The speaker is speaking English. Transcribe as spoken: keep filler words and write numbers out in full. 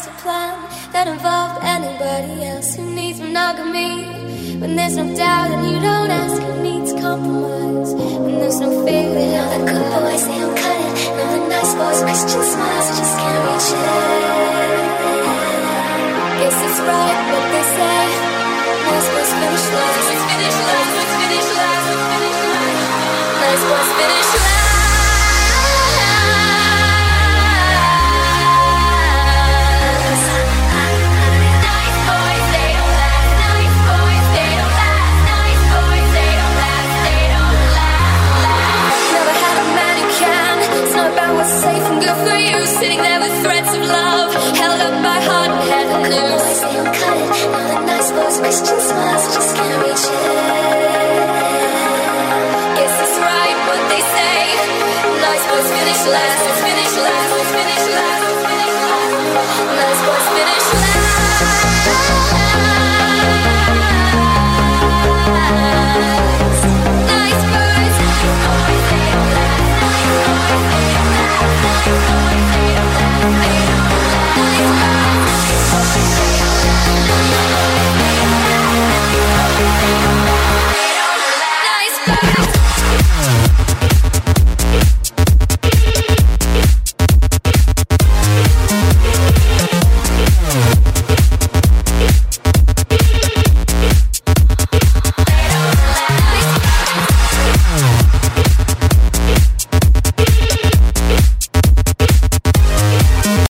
master plan that involved anybody else who needs monogamy. When there's no doubt and you don't ask who needs compromise. When there's no fear, we know the good boys, they don't cut it. No, the nice boys, Christian smiles, just can't reach it. Guess it's right what they say. Nice boys finish last. Finish last, finish last, finish last. Nice boys finish last.